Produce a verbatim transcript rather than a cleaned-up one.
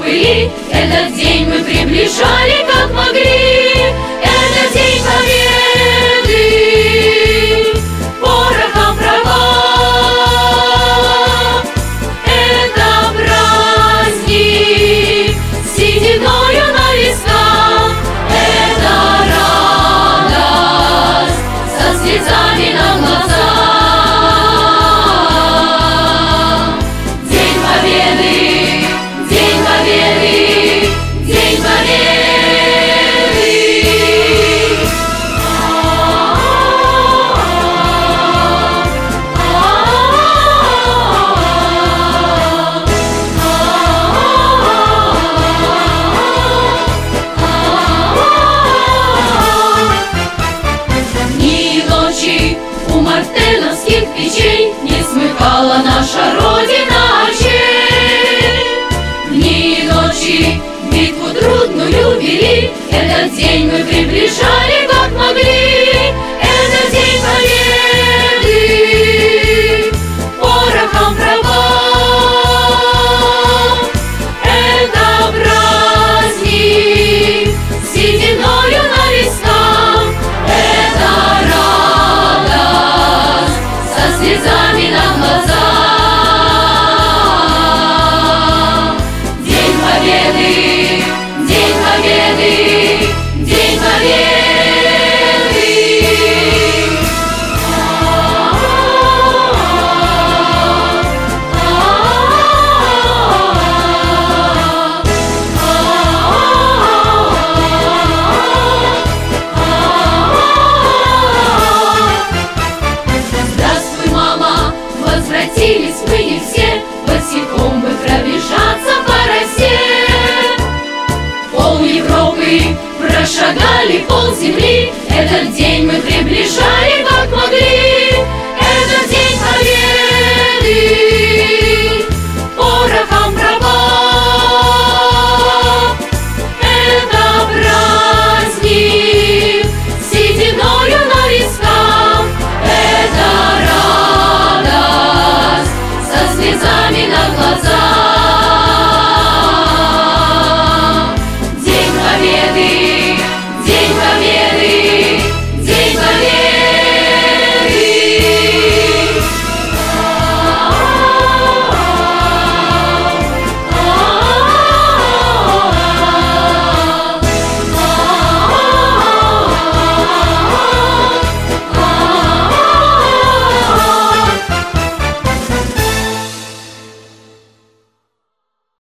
были, этот день мы приближали как могли. Это день победы, порохом права. Это праздник с сединою на висках. Это радость со слезами на глазах. День победы, день победы, день победы. У мартеновских печей не смыкала наша Родина очей. Дни и ночи битву трудную вели, этот день мы приближали как могли. Это день победы, порохом права. Это праздник с сединою на висках. Это слезами на глазах. День победы, день победы, день победы. Возвратились мы не все, босиком бы пробежаться по росе. Пол Европы прошагали, пол земли, этот день мы приближали как могли.